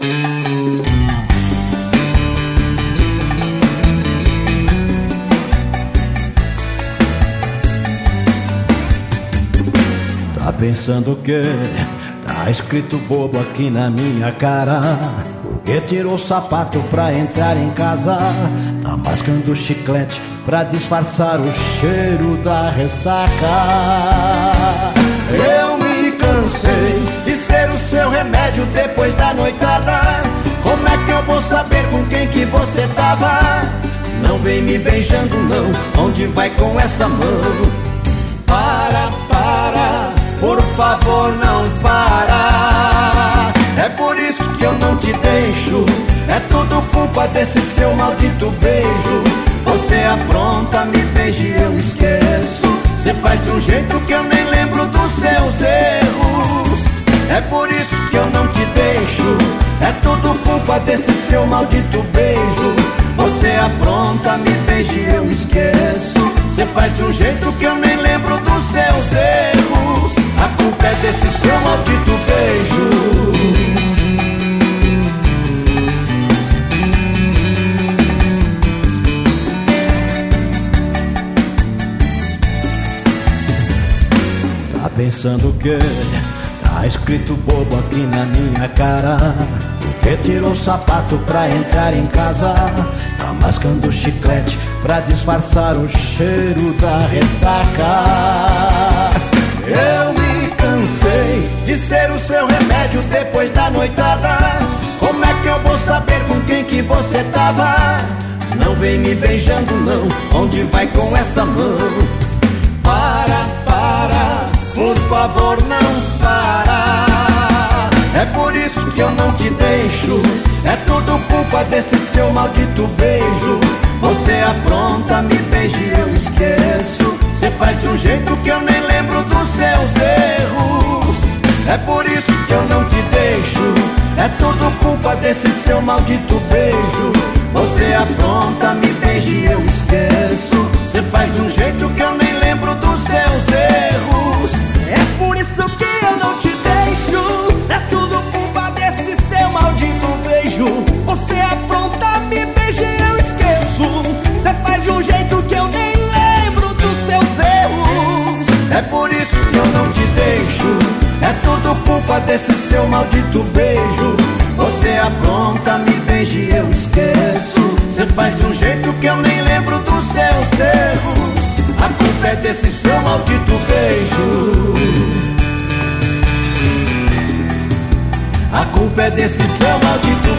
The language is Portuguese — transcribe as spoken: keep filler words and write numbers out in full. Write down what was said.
Tá pensando o quê? Tá escrito bobo aqui na minha cara. Porque tirou o sapato pra entrar em casa. Tá mascando chiclete pra disfarçar o cheiro da ressaca. Eu me cansei de ser o seu remédio depois da noitada. Como é que eu vou saber com quem que você tava? Não vem me beijando não, onde vai com essa mão? Para, para, por favor não para. É por isso que eu não te deixo. É tudo culpa desse seu maldito beijo. Você apronta, me beija e eu esqueço. Você faz de um jeito que eu nem lembro dos seus erros. É por isso que eu não te deixo. É tudo culpa desse seu maldito beijo. Você apronta, me beija e eu esqueço. Você faz de um jeito que eu nem lembro dos seus erros. A culpa é desse seu maldito beijo. Tá pensando o quê? Tá escrito bobo aqui na minha cara. Porque tirou o sapato pra entrar em casa. Tá mascando chiclete pra disfarçar o cheiro da ressaca. Eu me cansei de ser o seu remédio depois da noitada. Como é que eu vou saber com quem que você tava? Não vem me beijando não, onde vai com essa mão? Para, para, por favor não para. É por isso que eu não te deixo. É tudo culpa desse seu maldito beijo. Você apronta, me beija e eu esqueço. Você faz de um jeito que eu nem lembro dos seus erros. É por isso que eu não te deixo. É tudo culpa desse seu maldito beijo. Você apronta, me beija e eu esqueço. Você faz de um jeito que eu nem lembro dos seus erros. É por isso que eu não te deixo. É tudo culpa desse seu maldito beijo. Você apronta, me beija e eu esqueço. Você faz de um jeito que eu nem lembro dos seus erros. É por isso que eu não te deixo. É tudo culpa desse seu maldito beijo. Você apronta, me beija e eu esqueço. Você faz de um jeito que eu nem lembro dos seus erros. A culpa é desse seu maldito beijo. A culpa é desse seu maldito